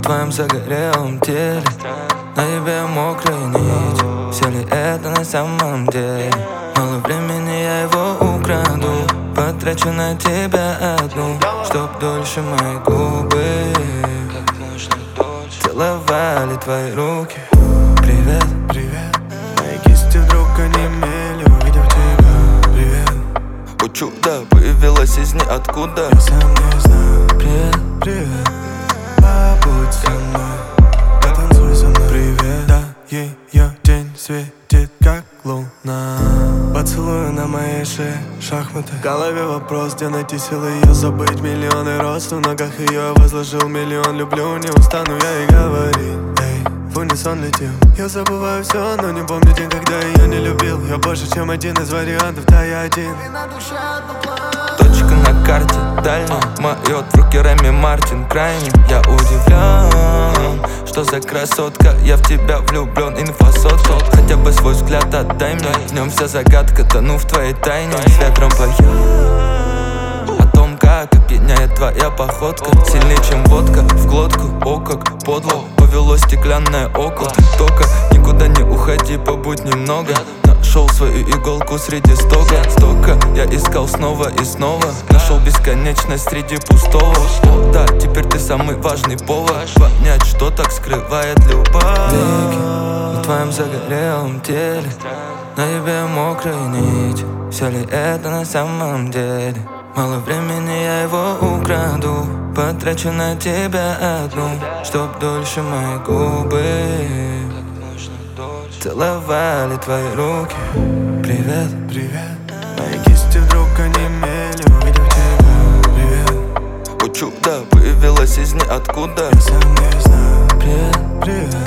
твоем загорелом теле, на тебе мокрая нить. Все ли это на самом деле? Мало времени, я его украду, потрачу на тебя одну, чтоб дольше мои губы целовали твои руки. Привет, привет. Мои кисти вдруг онемели, увидев тебя. Привет. О чудо, появилась из ниоткуда. Я сам не знаю. Привет, привет. Побудь со мной, потанцуй со мной. Привет. Да, ее день светит как луна. Поцелуй на моей шее шахматы. В голове вопрос, где найти силы ее забыть. Миллионы роз, в ногах ее возложил миллион. Люблю, не устану я и говорить. Эй, в унисон летим. Я забываю все, но не помню день, когда ее не любил. Я больше, чем один из вариантов, да я один. Точка на карте, дальняя, моет в руки Реми Мартин. Крайне я удивлен, что за красотка, я в тебя влюблен. Инфосотка, хотя бы свой взгляд отдай мне. В нем вся загадка, тону в твоей тайне. С ветром пою о том, как опьяняет твоя походка. Сильнее, чем водка, в глотку, о как подло повело стеклянное око. Только никуда не уходи, побудь немного. Нашел свою иголку среди стока. Я искал снова и снова, нашел бесконечность среди пустого. О, да, теперь ты самый важный повод понять, что так скрывает любовь. Веки на твоем загорелом теле, на тебе мокрая нить. Все ли это на самом деле? Мало времени, я его украду, потрачу на тебя одну, чтоб дольше мои губы целовали твои руки. Привет, привет. Мои кисти вдруг онемели, увидев тебя. Привет. О чудо, появилась из ниоткуда. Я сам не знаю. Привет, привет.